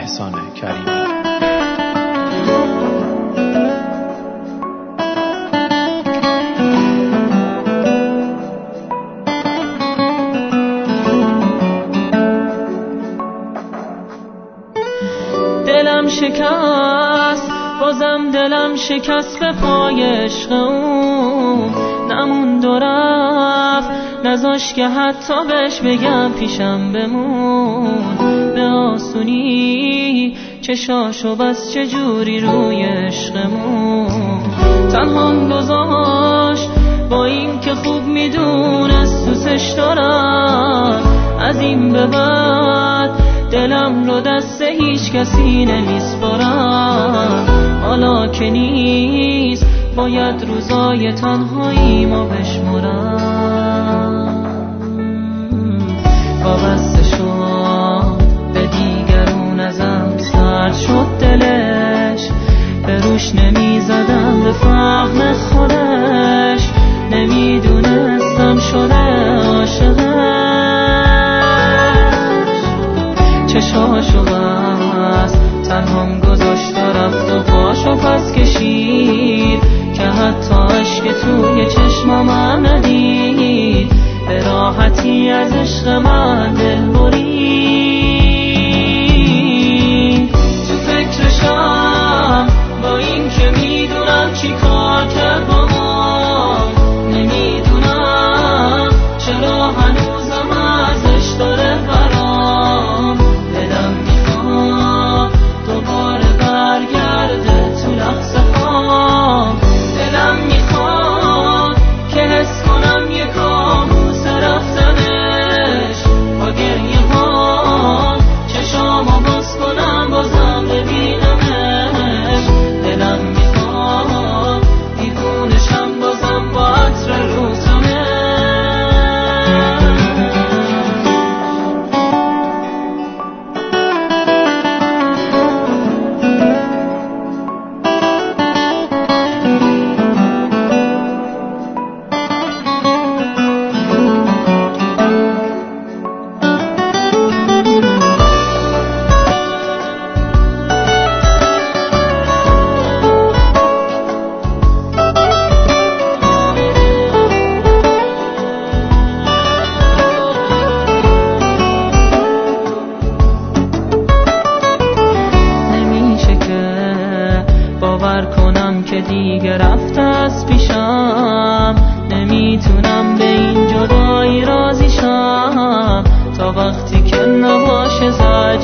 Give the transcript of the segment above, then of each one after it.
احسان کریمی. دلم شکست، بازم دلم شکست به پای عشق اون، نموند و رفت، نذاش که حتی بهش بگم پیشم بمون. به آسونی چشاشو بس چجوری روی عشقمون تنهام گذاشت، با این که خوب میدونست دوستش دارم. از این به بعد دلم رو دست هیچ کسی نمیسپارم. حالا که نیست باید روزای تنهایی ما بشمرم. وابسته شد به دیگرون، ازم سرد شد دلش، به روش نمیزدم به فهم خودش، نمیدونستم شده عاشقش. چشاشو بست تنهام گذاشت و رفت و پاشو پس کشید که حتی عشق توی چشمم ندید. به راحتی از عشق من دل برید. تو فکرشم با این که میدونم چی کار کرد با ما، نمیدونم چرا هنوزم ازش داره برام. دلم میخواد دوباره برگرده تو لحظه ها، دلم میخواد که حس کنم یه کابوس رفتنش. با گریه ها چشامو باز کنم بازم ببینمش. دلم میخواد دیوونشم بازم با عطر روزمه. باور کنم که دیگه رفته از پیشم، نمیتونم به این جدایی راضی شم. تا وقتی که نباشه زج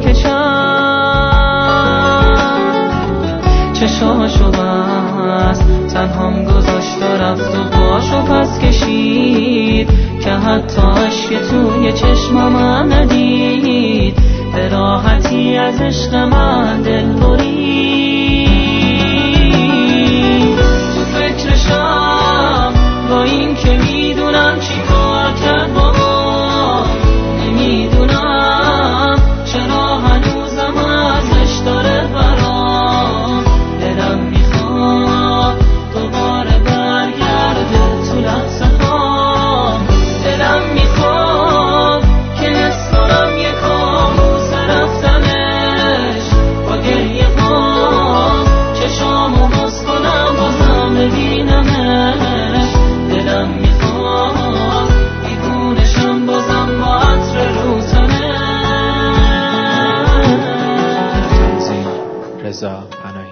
میکشم. چشاشو بست تنهام گذاشت و رفت و پاشو پس کشید که حتی عشق توی چشمم ندید. به راحتی از عشق من دل برید. تو فکرشم با این که میدونم چی کار کرد با ما، نمیدونم چرا هنوزم ازش داره برام. دلم میخواد دوباره برگرده تو لحظه ها، دلم میخواد که حس کنم یه کابوس رفتنش. با گریه ها چشامو باز کنم بازم ببینمش. دلم میخواد دیوونشم بازم با عطر روزمه. رضا پناهی.